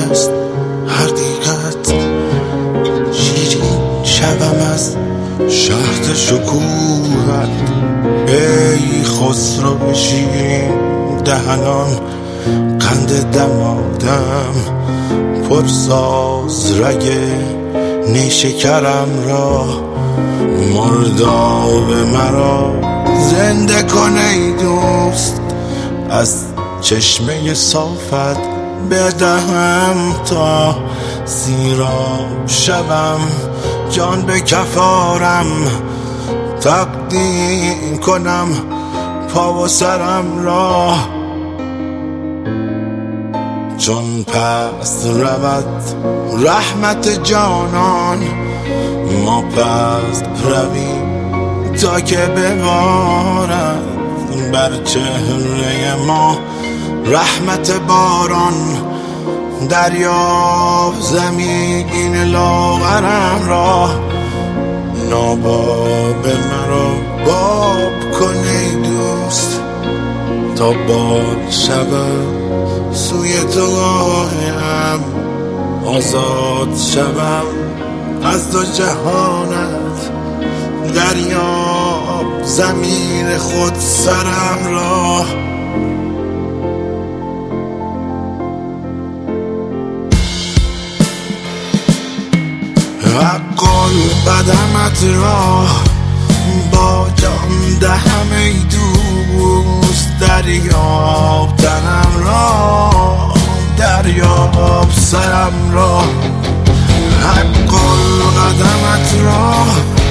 است حقیقت، شیرین شوم از شهد شکوهت. ای خسرو شیرین دهنان، قند دمادم پرساز رگ نیشکرم را. مرداب مرا زنده کن ای دوست، از چشمه صافت بدهم تا سیراب شوم. جان به کفارم تقدیم کنم پا و سرم را. چون پس رود رحمت جانان، ما پس رویم تا که ببارد بر چهره ما رحمت باران. دریاب زمین لاغرم را، ناباب مرا باب کن ای دوست، تا باد شوم سوی تو آیم. آزاد شوم از دو جهانت، دریاب زمین خود سرم را. حق قدمت را با جان دهم ای دوست، دریاب تنم را، دریاب سرم را. حق قدمت را